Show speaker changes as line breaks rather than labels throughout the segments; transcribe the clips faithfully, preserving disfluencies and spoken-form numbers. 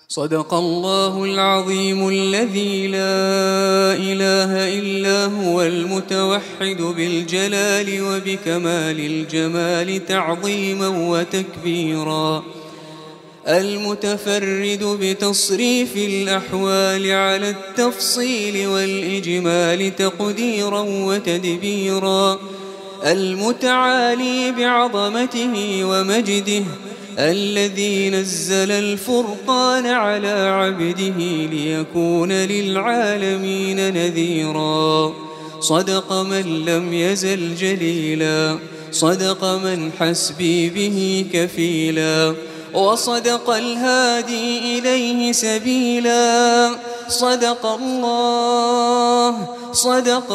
صدق الله العظيم الذي لا إله إلا هو المتوحد بالجلال وبكمال الجمال تعظيما وتكبيرا، المتفرد بتصريف الأحوال على التفصيل والإجمال تقديرا وتدبيرا، المتعالي بعظمته ومجده الذي نزل الفرقان على عبده ليكون للعالمين نذيرا. صدق من لم يزل جليلا، صدق من حسبي به كفيلا، وصدق الهادي إليه سبيلا. صدق الله صدق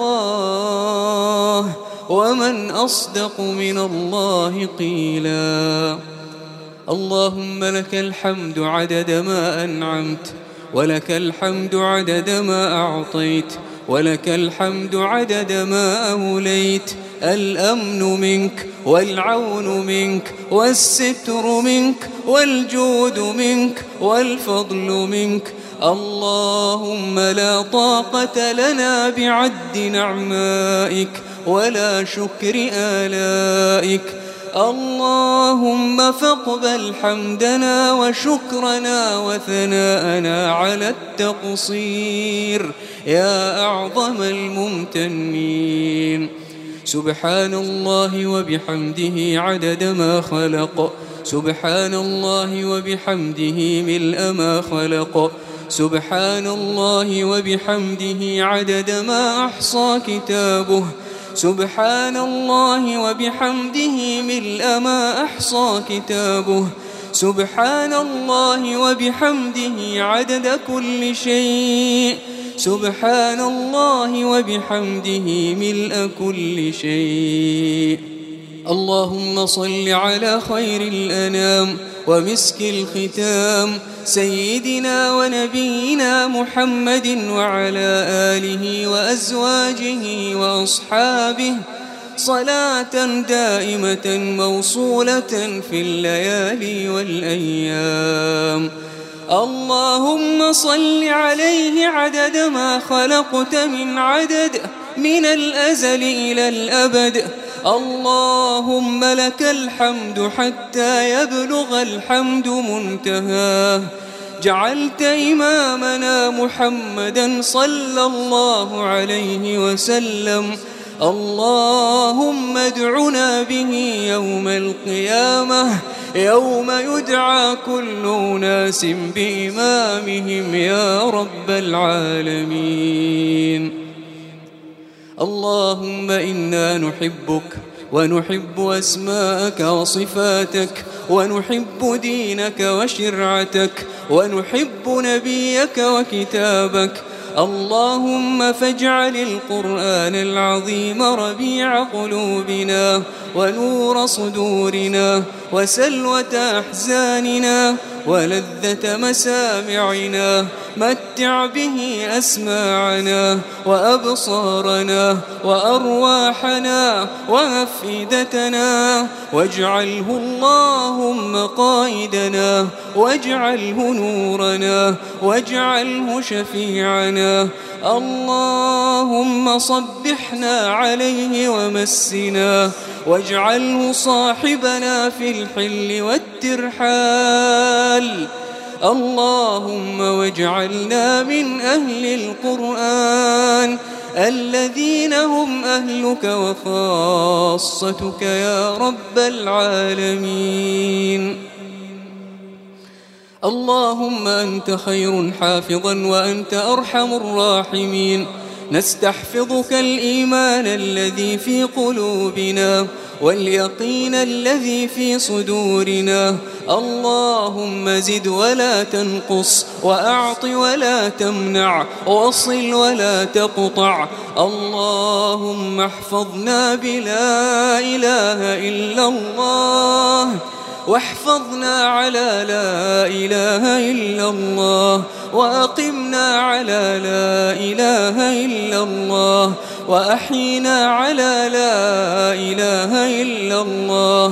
الله ومن أصدق من الله قيلا. اللهم لك الحمد عدد ما أنعمت، ولك الحمد عدد ما أعطيت، ولك الحمد عدد ما أوليت. الأمن منك والعون منك والستر منك والجود منك والفضل منك. اللهم لا طاقة لنا بعد نعمائك ولا شكر آلائك. اللهم فاقبل حمدنا وشكرنا وثناءنا على التقصير يا أعظم الممتنين. سبحان الله وبحمده عدد ما خلق، سبحان الله وبحمده ملء ما خلق، سبحان الله وبحمده عدد ما أحصى كتابه، سبحان الله وبحمده ملء ما أحصى كتابه، سبحان الله وبحمده عدد كل شيء، سبحان الله وبحمده ملء كل شيء. اللهم صل على خير الأنام ومسك الختام سيدنا ونبينا محمد وعلى آله وأزواجه وأصحابه صلاة دائمة موصولة في الليالي والأيام. اللهم صل عليه عدد ما خلقت من عدد من الأزل إلى الأبد. اللهم لك الحمد حتى يبلغ الحمد منتهاه. جعلت إمامنا محمدا صلى الله عليه وسلم اللهم ادعنا به يوم القيامة يوم يدعى كل أناس بإمامهم يا رب العالمين. اللهم إنا نحبك ونحب أسماءك وصفاتك ونحب دينك وشرعتك ونحب نبيك وكتابك. اللهم فاجعل القرآن العظيم ربيع قلوبنا ونور صدورنا وسلوة أحزاننا ولذة مسامعنا. متع به أسماعنا وأبصارنا وأرواحنا وأفئدتنا، واجعله اللهم قائدنا، واجعله نورنا، واجعله شفيعنا. اللهم صبحنا عليه ومسنا، واجعله صاحبنا في الحل والترحال. اللهم واجعلنا من أهل القرآن الذين هم أهلك وخاصتك يا رب العالمين. اللهم أنت خير حافظا وأنت أرحم الراحمين. نستحفظك الإيمان الذي في قلوبنا واليقين الذي في صدورنا. اللهم زد ولا تنقص، وأعط ولا تمنع، وصل ولا تقطع. اللهم احفظنا بلا إله إلا الله، واحفظنا على لا إله إلا الله، وأقمنا على لا إله إلا الله، وأحينا على لا إله إلا الله،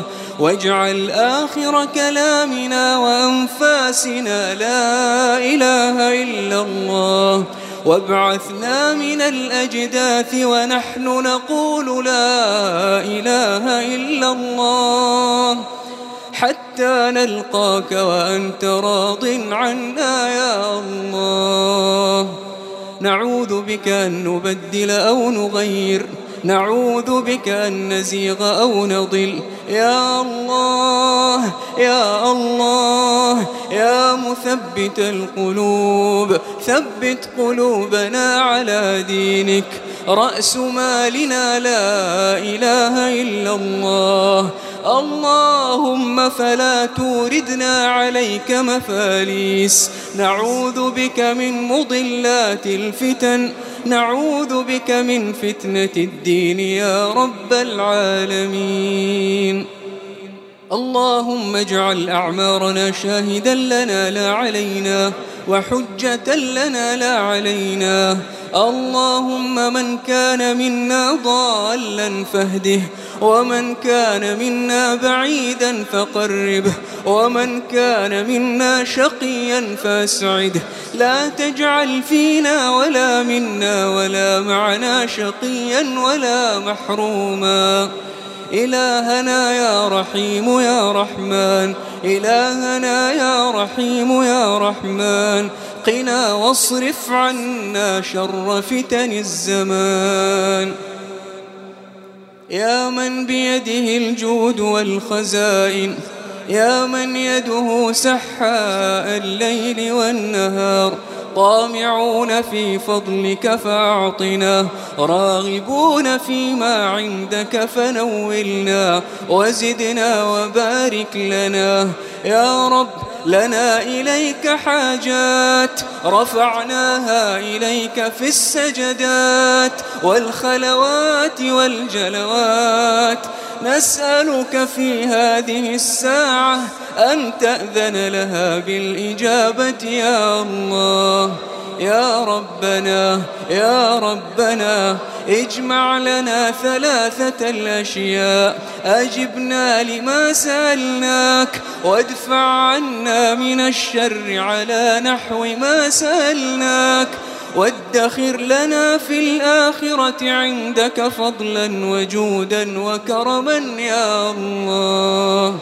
واجعل آخر كلامنا وأنفاسنا لا إله إلا الله، وابعثنا من الأجداث ونحن نقول لا إله إلا الله، حتى نلقاك وأنت راض عنا يا الله. نعوذ بك أن نبدل أو نغير، نعوذ بك أن نزيغ أو نضل، يا الله يا الله يا مثبت القلوب، ثبت قلوبنا على دينك. رأس مالنا لا إله إلا الله، اللهم فلا توردنا عليك مفاليس. نعوذ بك من مضلات الفتن، نعوذ بك من فتنة الدين يا رب العالمين. اللهم اجعل أعمارنا شاهدا لنا لا علينا، وحجة لنا لا علينا. اللهم من كان منا ضالا فاهده، ومن كان منا بعيدا فقربه، ومن كان منا شقيا فاسعده. لا تجعل فينا ولا منا ولا معنا شقيا ولا محروما. إلهنا يا رحيم يا رحمن، إلهنا يا رحيم يا رحمن، قنا واصرف عنا شر فتن الزمان. يا من بيده الجود والخزائن، يا من يده سحاء الليل والنهار، طامعون في فضلك فأعطنا، راغبون فيما عندك فنولنا، وزدنا وبارك لنا. يا رب لنا إليك حاجات رفعناها إليك في السجدات والخلوات والجلوات، نسألك في هذه الساعة أن تأذن لها بالإجابة يا الله. يا ربنا يا ربنا اجمع لنا ثلاثة الأشياء، أجبنا لما سألناك، وادفع عنا من الشر على نحو ما سألناك، وادخر لنا في الآخرة عندك فضلا وجودا وكرما يا الله.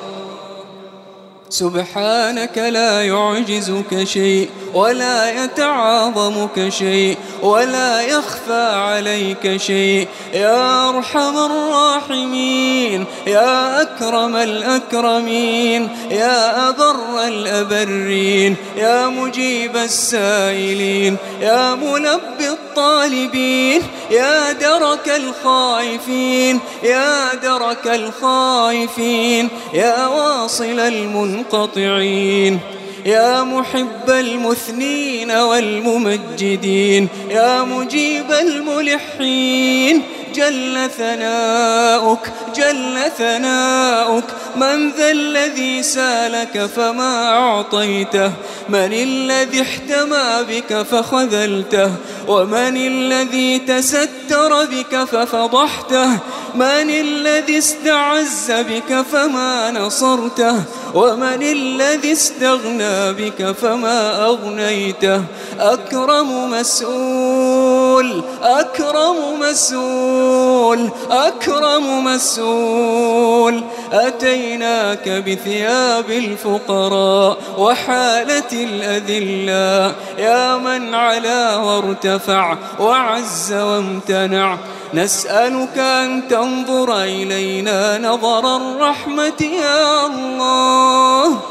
سبحانك لا يعجزك شيء ولا يتعاظمك شيء ولا يخفى عليك شيء، يا أرحم الراحمين، يا أكرم الأكرمين، يا أبر الأبرين، يا مجيب السائلين، يا ملبي الطالبين، يا درك الخائفين، يا درك الخائفين، يا واصل المنقطعين، يا محب المثنين والممجدين، يا مجيب الملحين. جل ثناؤك جل ثناؤك، من ذا الذي سالك فما أعطيته، من الذي احتمى بك فخذلته، ومن الذي تستر بك ففضحته، من الذي استعز بك فما نصرته، ومن الذي استغنى بك فما أغنيته. أكرم مسؤول أكرم مسؤول أكرم مسؤول، أتيناك بثياب الفقراء وحالة الأذلاء، يا من علا وارتفع وعز وامتنع. نسألك أن تنظر إلينا نظر الرحمة يا الله،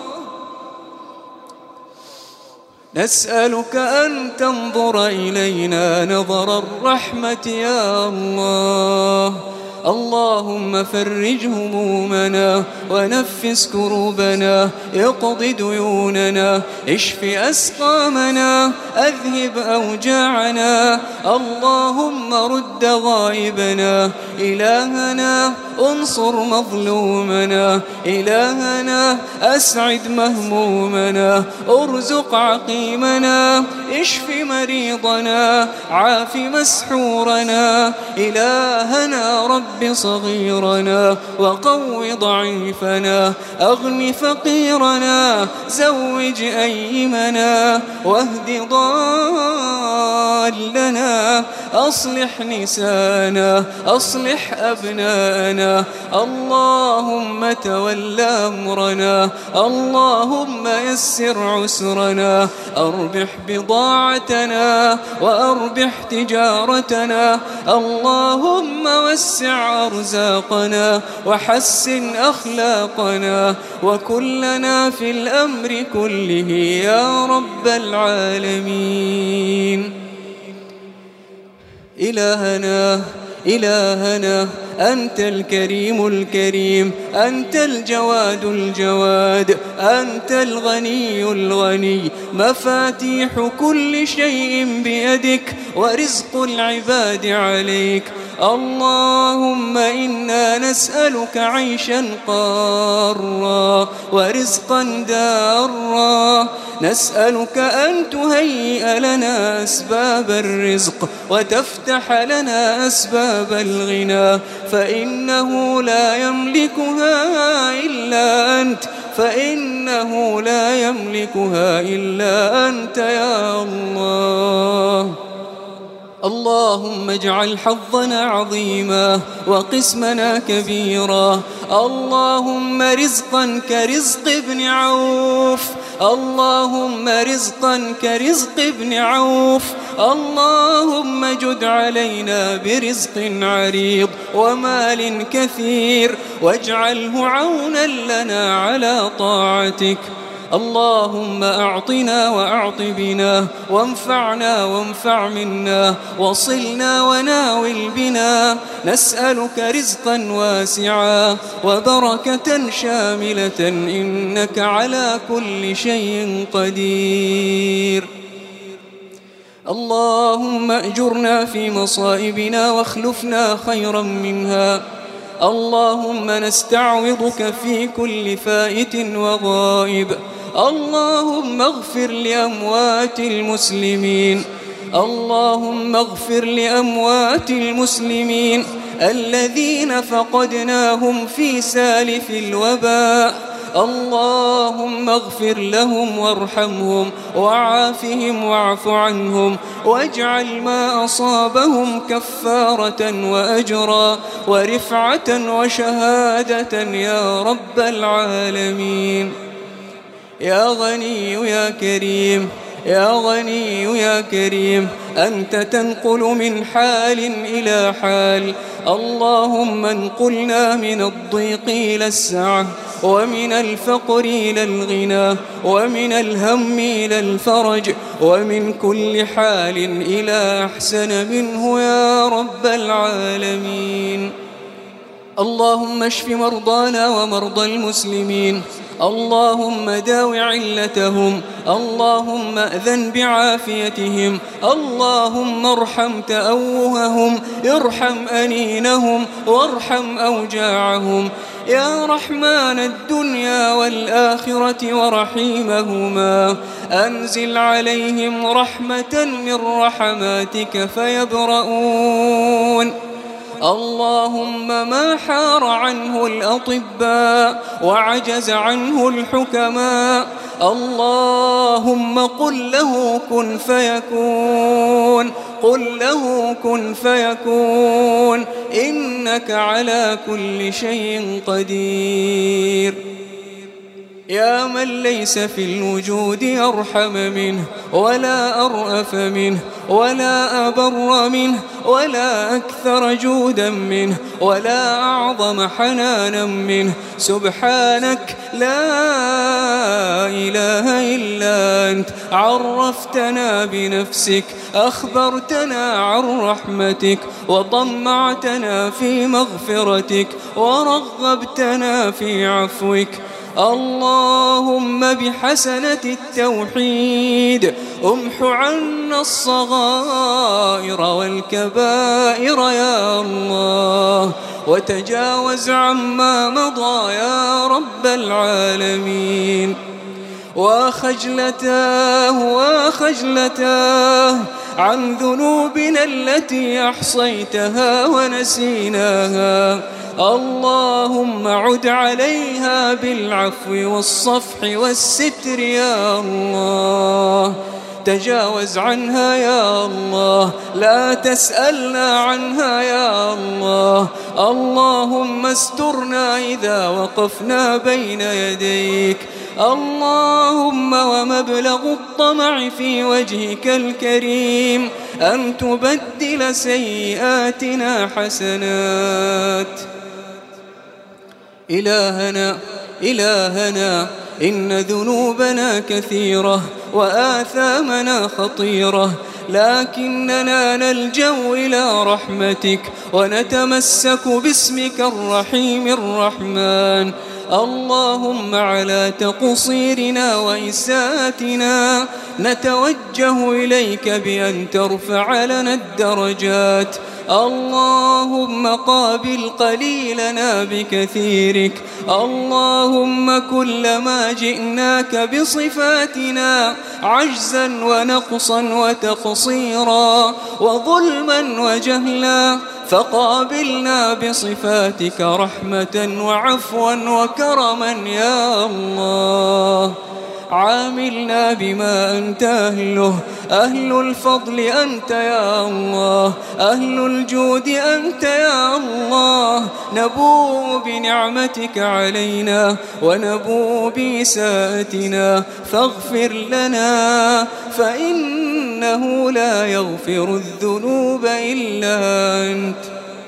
نسألك أن تنظر إلينا نظر الرحمة يا الله. اللهم فرج همومنا ونفس كروبنا، اقض ديوننا، اشف أسقامنا، أذهب أوجاعنا. اللهم رد غائبنا، إلهنا انصر مظلومنا، إلهنا أسعد مهمومنا، ارزق عقيمنا، اشف مريضنا، عاف مسحورنا. إلهنا رب رب صغيرنا وقو ضعيفنا، أغن فقيرنا، زوج أيمنا، واهد ضالنا، أصلح نسانا، أصلح أبناءنا، اللهم تول أمرنا، اللهم يسر عسرنا، أربح بضاعتنا وأربح تجارتنا، اللهم وسع أرزاقنا وحسن أخلاقنا، وكلنا في الأمر كله يا رب العالمين. إلهنا إلهنا أنت الكريم الكريم، أنت الجواد الجواد، أنت الغني الغني، مفاتيح كل شيء بيدك ورزق العباد عليك. اللهم إنا نسألك عيشا قارا ورزقا دارا، نسألك أن تهيئ لنا أسباب الرزق وتفتح لنا أسباب الغنى، فإنه لا يملكها إلا أنت، فإنه لا يملكها إلا أنت يا الله. اللهم اجعل حظنا عظيما وقسمنا كبيرا، اللهم رزقا كرزق ابن عوف، اللهم رزقا كرزق ابن عوف، اللهم جد علينا برزق عريض ومال كثير، واجعله عونا لنا على طاعتك. اللهم أعطنا وأعط بنا، وانفعنا وانفع منا، وصلنا وناول بنا، نسألك رزقا واسعا وبركة شاملة، إنك على كل شيء قدير. اللهم أجرنا في مصائبنا واخلفنا خيرا منها، اللهم نستعوضك في كل فائت وغائب، اللهم اغفر لأموات المسلمين، اللهم اغفر لأموات المسلمين الذين فقدناهم في سالف الوباء، اللهم اغفر لهم وارحمهم وعافهم واعف عنهم، واجعل ما أصابهم كفارة وأجرا ورفعة وشهادة يا رب العالمين. يا غني يا كريم، يا غني يا كريم، أنت تنقل من حال إلى حال، اللهم انقلنا من الضيق إلى السعة، ومن الفقر إلى الغنى، ومن الهم إلى الفرج، ومن كل حال إلى أحسن منه يا رب العالمين. اللهم اشف مرضانا ومرضى المسلمين، اللهم داو علتهم، اللهم أذن بعافيتهم، اللهم ارحم تأوههم، ارحم أنينهم، وارحم أوجاعهم يا رحمن الدنيا والآخرة ورحيمهما، أنزل عليهم رحمة من رحماتك فيبرؤون. اللهم ما حار عنه الأطباء وعجز عنه الحكماء، اللهم قل له كن فيكون، قل له كن فيكون، إنك على كل شيء قدير. يا من ليس في الوجود أرحم منه، ولا أرأف منه، ولا أبر منه، ولا أكثر جودا منه، ولا أعظم حنانا منه، سبحانك لا إله إلا أنت، عرفتنا بنفسك، أخبرتنا عن رحمتك، وطمعتنا في مغفرتك، ورغبتنا في عفوك. اللهم بحسنة التوحيد امح عنا الصغائر والكبائر يا الله، وتجاوز عما مضى يا رب العالمين. وخجلتاه وخجلتاه عن ذنوبنا التي أحصيتها ونسيناها. اللهم عد عليها بالعفو والصفح والستر يا الله. تجاوز عنها يا الله، لا تسألنا عنها يا الله. اللهم استرنا إذا وقفنا بين يديك. اللهم ومبلغ الطمع في وجهك الكريم أن تبدل سيئاتنا حسنات. إلهنا إلهنا إن ذنوبنا كثيرة وآثامنا خطيرة، لكننا نلجأ إلى رحمتك ونتمسك باسمك الرحيم الرحمن. اللهم على تقصيرنا وإساءتنا نتوجه إليك بأن ترفع لنا الدرجات. اللهم قابل قليلنا بكثيرك. اللهم كلما جئناك بصفاتنا عجزا ونقصا وتقصيرا وظلما وجهلا فقابلنا بصفاتك رحمة وعفوا وكرما يا الله. عاملنا بما أنت أهله، أهل الفضل أنت يا الله، أهل الجود أنت يا الله. نبوء بنعمتك علينا ونبوء بإساءتنا فاغفر لنا، فإنه لا يغفر الذنوب إلا أنت.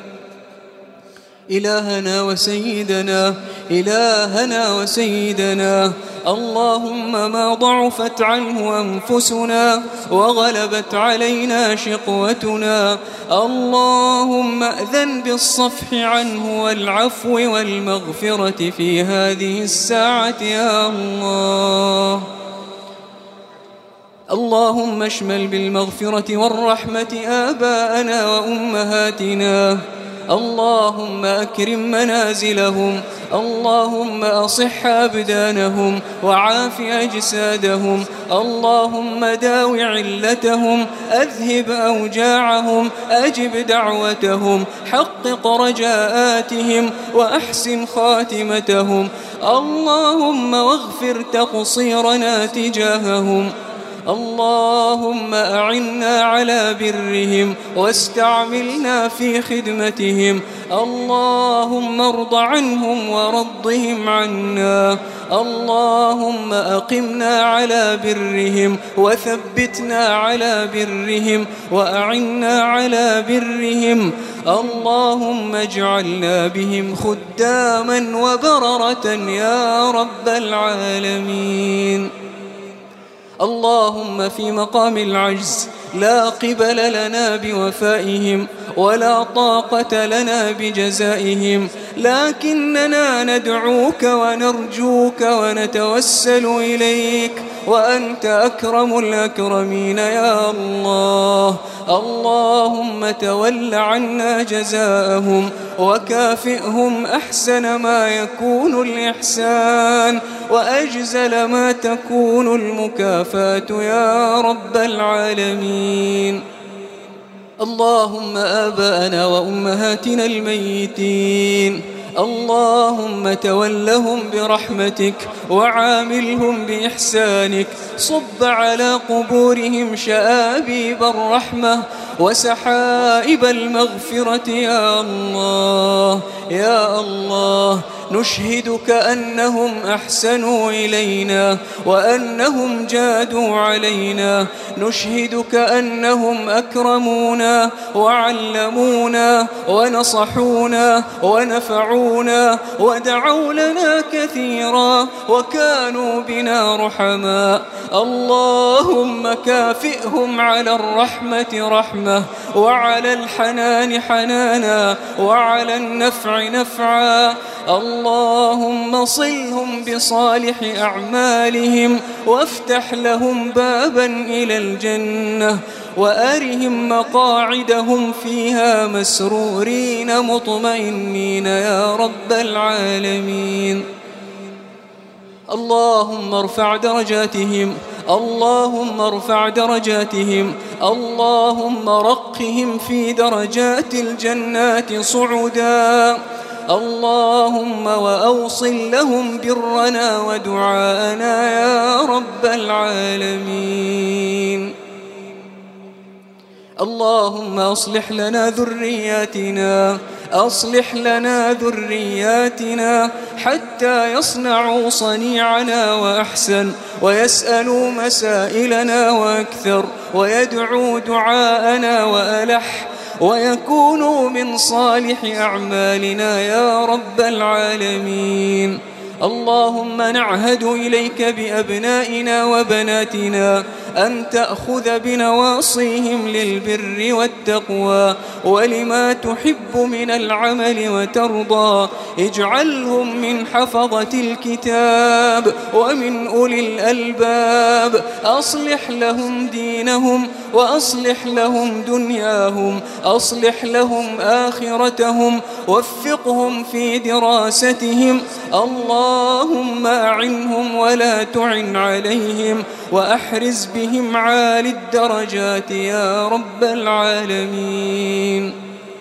إلهنا وسيدنا إلهنا وسيدنا اللهم ما ضعفت عنه أنفسنا وغلبت علينا شقوتنا، اللهم أذن بالصفح عنه والعفو والمغفرة في هذه الساعة يا الله. اللهم اشمل بالمغفرة والرحمة آباءنا وأمهاتنا، اللهم أكرم منازلهم، اللهم أصح أبدانهم وعاف أجسادهم، اللهم داو علتهم، أذهب أوجاعهم، أجب دعوتهم، حقق رجاءاتهم وأحسن خاتمتهم، اللهم واغفر تقصيرنا تجاههم، اللهم أعنا على برهم واستعملنا في خدمتهم، اللهم ارض عنهم ورضهم عنا، اللهم أقمنا على برهم وثبتنا على برهم وأعنا على برهم، اللهم اجعلنا بهم خداما وبررة يا رب العالمين. اللهم في مقام العجز لا قبل لنا بوفائهم ولا طاقة لنا بجزائهم، لكننا ندعوك ونرجوك ونتوسل إليك وأنت أكرم الأكرمين يا الله. اللهم تول عنا جزاءهم وكافئهم أحسن ما يكون الإحسان وأجزل ما تكون المكافاة يا رب العالمين. اللهم آباءنا وأمهاتنا الميتين اللهم تولهم برحمتك وعاملهم بإحسانك، صب على قبورهم شآبيب الرحمة وسحائب المغفرة يا الله يا الله. نشهدك أنهم أحسنوا إلينا وأنهم جادوا علينا، نشهدك أنهم أكرمونا وعلمونا ونصحونا ونفعونا ودعوا لنا كثيرا وكانوا بنا رحماء. اللهم كافئهم على الرحمة رحمة وعلى الحنان حنانا وعلى النفع نفعا. اللهم صلهم بصالح أعمالهم وافتح لهم بابا إلى الجنة وأرهم مقاعدهم فيها مسرورين مطمئنين يا رب العالمين. اللهم ارفع درجاتهم، اللهم ارفع درجاتهم، اللهم رقهم في درجات الجنات صعودا، اللهم وأوصل لهم برنا ودعاءنا يا رب العالمين. اللهم أصلح لنا ذرياتنا، أصلح لنا ذرياتنا حتى يصنعوا صنيعنا وأحسن، ويسألوا مسائلنا وأكثر، ويدعوا دعاءنا وألح، ويكونوا من صالح أعمالنا يا رب العالمين. اللهم نعهد إليك بأبنائنا وبناتنا أن تأخذ بنواصيهم للبر والتقوى ولما تحب من العمل وترضى، اجعلهم من حفظة الكتاب ومن أولي الألباب، أصلح لهم دينهم وأصلح لهم دنياهم، أصلح لهم آخرتهم، وفقهم في دراستهم، اللهم أعنهم ولا تعن عليهم، وأحرز بهم عالي الدرجات يا رب العالمين.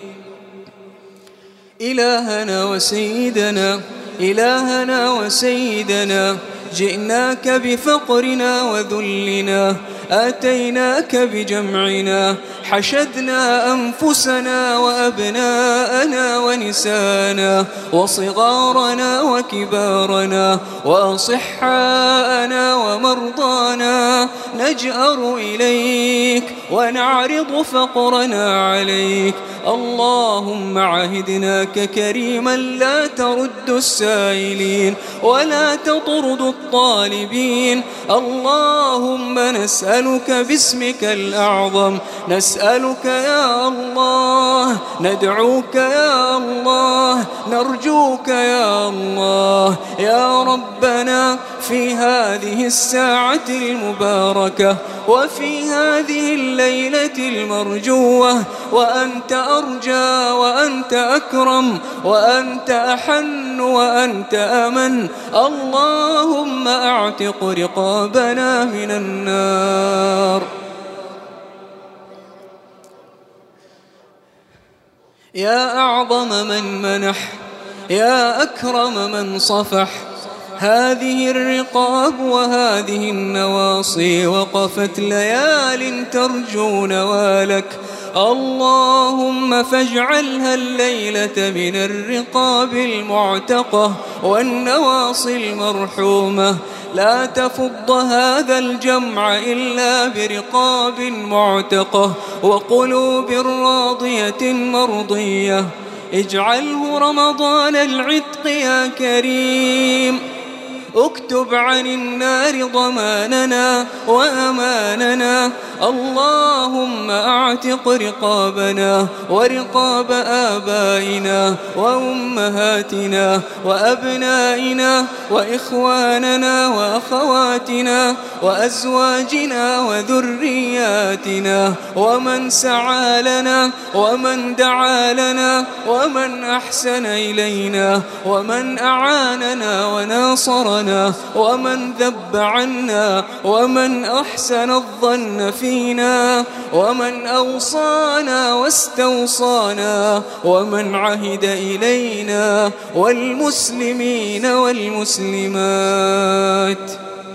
إلهنا وسيدنا، إلهنا وسيدنا، جئناك بفقرنا وذلنا، آتيناك بجمعنا، حشدنا أنفسنا وأبناءنا ونسانا وصغارنا وكبارنا وأصحاءنا ومرضانا، نجأر إليك ونعرض فقرنا عليك. اللهم عهدناك كريما لا ترد السائلين ولا تطرد الطالبين. اللهم نسألك باسمك الأعظم، نسألك يا الله، ندعوك يا الله، نرجوك يا الله يا ربنا في هذه الساعة المباركة وفي هذه الليلة المرجوة، وأنت أرجى وأنت أكرم وأنت أحن وأنت أمن. اللهم أعتق رقابنا من النار. يا أعظم من منح، يا أكرم من صفح، هذه الرقاب وهذه النواصي وقفت ليال ترجو نوالك. اللهم فاجعلها الليلة من الرقاب المعتقة والنواصي المرحومة، لا تفض هذا الجمع إلا برقاب معتقة وقلوب راضية مرضية. اجعله رمضان العتق يا كريم، اكتب عن النار ضماننا وأماننا. اللهم أعتق رقابنا ورقاب آبائنا وأمهاتنا وأبنائنا وإخواننا وأخواتنا وأزواجنا وذرياتنا، ومن سعى لنا ومن دعا لنا ومن أحسن إلينا ومن أعاننا وناصرنا ومن ذب عنا ومن أحسن الظن فينا ومن أوصانا واستوصانا ومن عهد إلينا والمسلمين والمسلمات.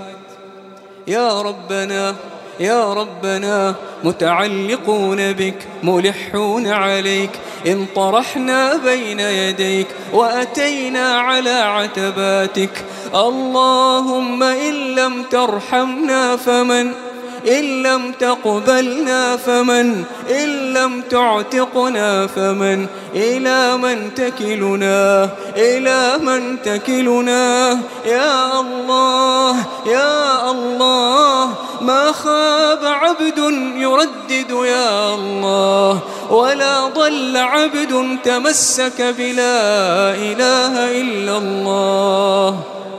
يا ربنا يا ربنا متعلقون بك ملحون عليك، إن طرحنا بين يديك وأتينا على عتباتك. اللهم إن لم ترحمنا فمن، إن لم تقبلنا فمن، إن لم تعتقنا فمن، إلى من تكلنا، إلى من تكلنا. يا الله يا الله، ما خاب عبد يردد يا الله، ولا ضل عبد تمسك بلا إله إلا الله.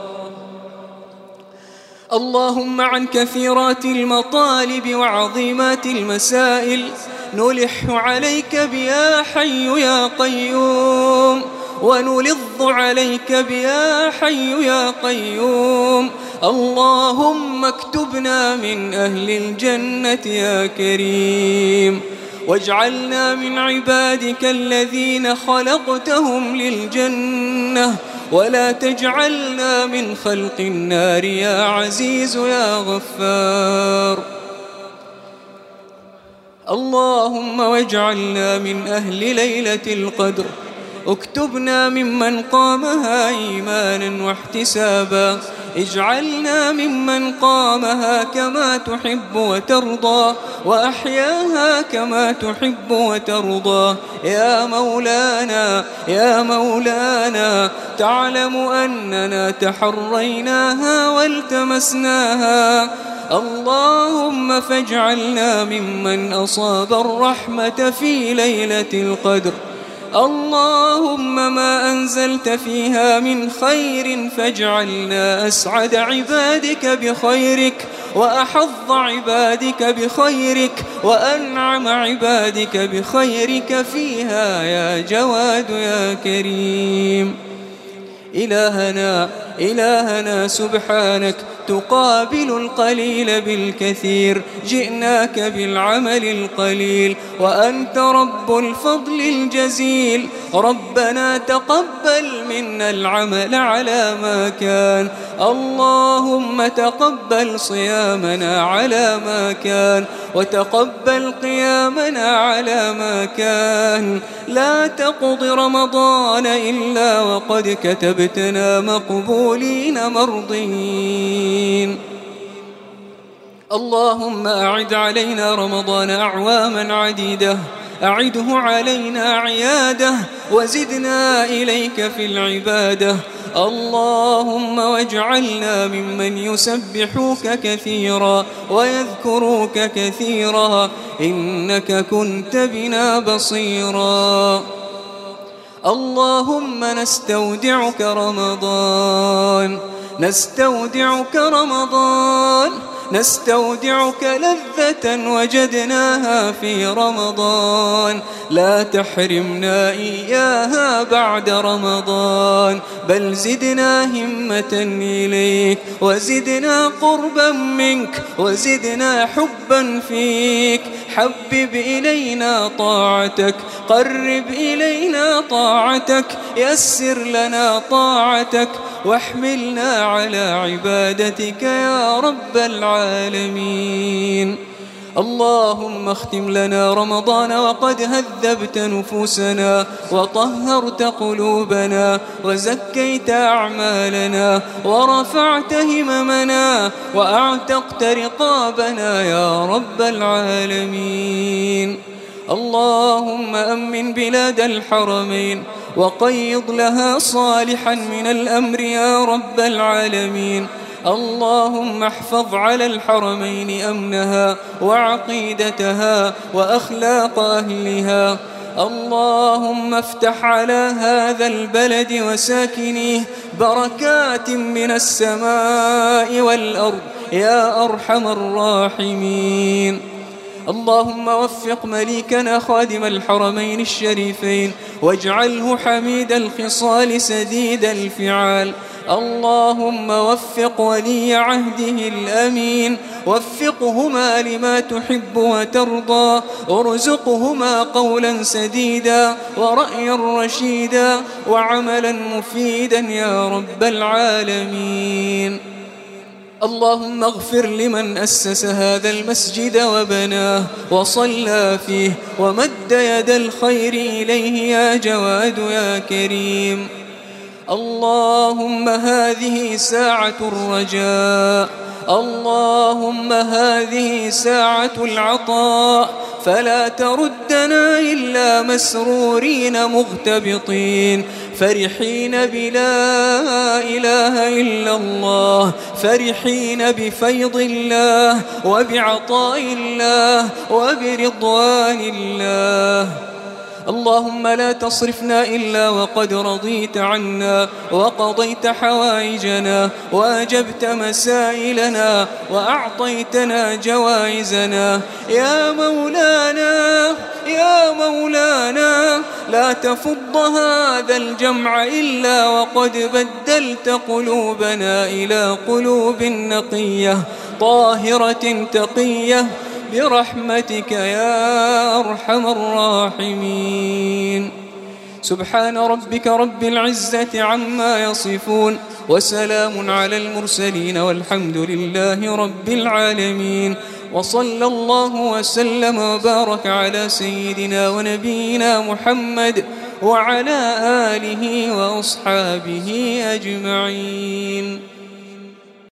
اللهم عن كثيرات المطالب وعظيمات المسائل نلح عليك بيا حي يا قيوم، ونلظ عليك بيا حي يا قيوم. اللهم اكتبنا من أهل الجنة يا كريم، واجعلنا من عبادك الذين خلقتهم للجنة، ولا تجعلنا من خلق النار يا عزيز يا غفار. اللهم واجعلنا من أهل ليلة القدر، اكتبنا ممن قامها إيمانا واحتسابا، اجعلنا ممن قامها كما تحب وترضى، وأحياها كما تحب وترضى. يا مولانا يا مولانا، تعلم أننا تحريناها والتمسناها، اللهم فاجعلنا ممن أصاب الرحمة في ليلة القدر. اللهم ما أنزلت فيها من خير فاجعلنا أسعد عبادك بخيرك، وأحظ عبادك بخيرك، وأنعم عبادك بخيرك فيها يا جواد يا كريم. إلهنا إلهنا سبحانك تقابل القليل بالكثير، جئناك بالعمل القليل، وأنت رب الفضل الجزيل. ربنا تقبل منا العمل على ما كان، اللهم تقبل صيامنا على ما كان، وتقبل قيامنا على ما كان. لا تقض رمضان إلا وقد كتبتنا مقبولين مرضين. اللهم أعد علينا رمضان أعواما عديدة، أعده علينا عيادة، وزدنا إليك في العبادة. اللهم واجعلنا ممن يسبحوك كثيرا ويذكروك كثيرا، إنك كنت بنا بصيرا. اللهم نستودعك رمضان، نستودعك رمضان، نستودعك لذة وجدناها في رمضان، لا تحرمنا إياها بعد رمضان، بل زدنا همة إليك، وزدنا قربا منك، وزدنا حبا فيك. حبب إلينا طاعتك، قرب إلينا طاعتك، يسر لنا طاعتك، واحملنا على عبادتك يا رب العالمين. اللهم اختم لنا رمضان وقد هذبت نفوسنا، وطهرت قلوبنا، وزكيت أعمالنا، ورفعت هممنا، وأعتقت رقابنا يا رب العالمين. اللهم أمن بلاد الحرمين، وقيض لها صالحا من الأمر يا رب العالمين. اللهم احفظ على الحرمين أمنها وعقيدتها وأخلاق أهلها. اللهم افتح على هذا البلد وساكنيه بركات من السماء والأرض يا أرحم الراحمين. اللهم وفق مليكنا خادم الحرمين الشريفين، واجعله حميد الخصال سديد الفعال. اللهم وفق ولي عهده الأمين، وفقهما لما تحب وترضى، وارزقهما قولا سديدا، ورأيا رشيدا، وعملا مفيدا يا رب العالمين. اللهم اغفر لمن أسس هذا المسجد وبناه وصلى فيه، ومد يد الخير إليه يا جواد يا كريم. اللهم هذه ساعة الرجاء، اللهم هذه ساعة العطاء، فلا تردنا إلا مسرورين مغتبطين، فرحين بلا إله إلا الله، فرحين بفيض الله وبعطاء الله وبرضوان الله. اللهم لا تصرفنا إلا وقد رضيت عنا وقضيت حوائجنا وأجبت مسائلنا وأعطيتنا جوائزنا. يا مولانا يا مولانا لا تفض هذا الجمع إلا وقد بدلت قلوبنا إلى قلوب نقية طاهرة تقية برحمتك يا أرحم الراحمين. سبحان ربك رب العزة عما يصفون وسلام على المرسلين والحمد لله رب العالمين. وصلى الله وسلم وبارك على سيدنا ونبينا محمد وعلى آله وأصحابه أجمعين.